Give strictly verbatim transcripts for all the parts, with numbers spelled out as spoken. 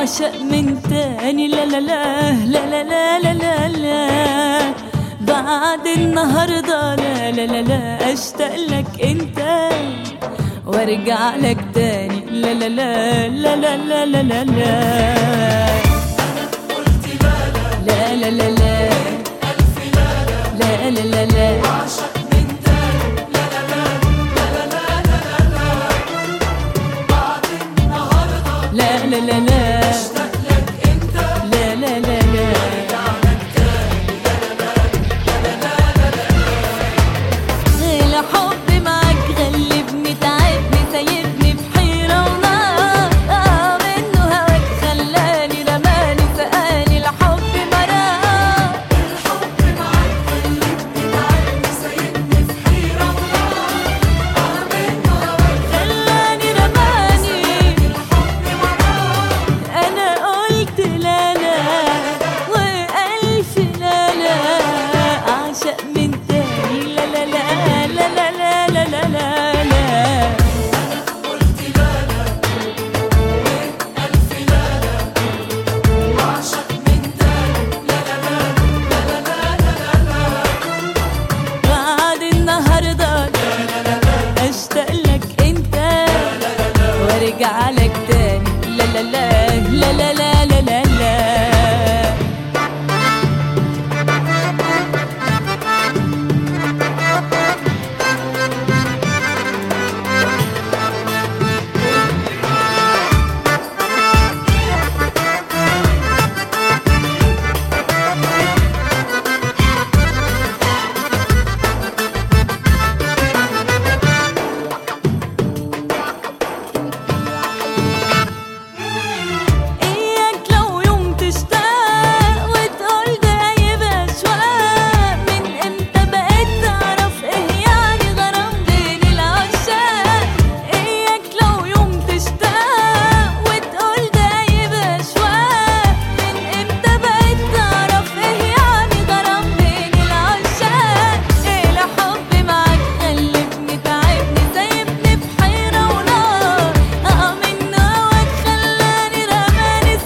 أعشق من تاني لا لا لا لا لا لا لا لا لا بعد النهاردة لا لا لا لا أشتاق لك أنت وارجع لك تاني لا لا لا لا لا لا لا لا لا لا لا لا لا ألف لا لا لا لا لا لا أعشق من تاني لا لا لا لا لا لا لا لا بعد النهاردة لا لا لا لا أشتاق لك أنت لا لا لا لا وارجع لك تاني لا لا لا لا لا لا لا الحب معاك غلبني تعبني سايبني في حيرة ونار آه منه هواك خلاني رماني سقاني الحب مرار الحب معاك خلتني تعبني سايبني في حيرة ونار آه منه هواك خلاني رماني الحب مرار أنا قلت لا لا وألف لا لا أعشق من تاني لا لا لا لا لا لا لا لا لا لا قلت لا لا ألف لا لا أعشق من تاني لا لا لا لا لا لا لا بعد النهاردة أشتاق لك أنت وارجع لك تاني لا لا لا لا لا لا لا لا لا إياك لو يوم تشتاق وتقول ده هيبقى أشواق من إمتى بقيت تعرف إيه يعني غرام بين العشاق إياك لو يوم تشتاق وتقول ده هيبقى أشواق من إمتى بقيت تعرف إيه يعني غرام بين العشاق الحب معاك غلبني تعبني سايبني في حيرة ونار آه من هواك خلاني رماني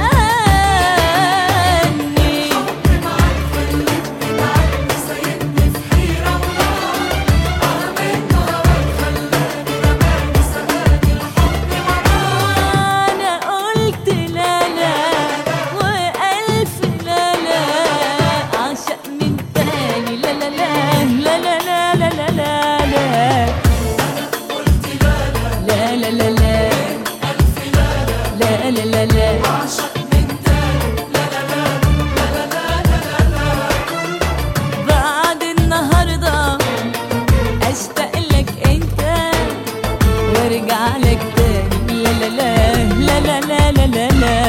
سقاني معاك خلتني تعبني سايبني في حيرة ونار آه منه هواك خلاني رماني سقاني الحب مرار أنا قلت لا لا وألف لا لا أعشق من تاني لا لا لا لا لا لا لا لا لا لا قلت لا لا لا لا لا لا ألف لا لا لا لا لا لا أعشق من تاني لا لا لا لا لا لا لا بعد النهاردة أشتاق لك أنت وارجع لك تاني لا لا لا لا لا لا لا لا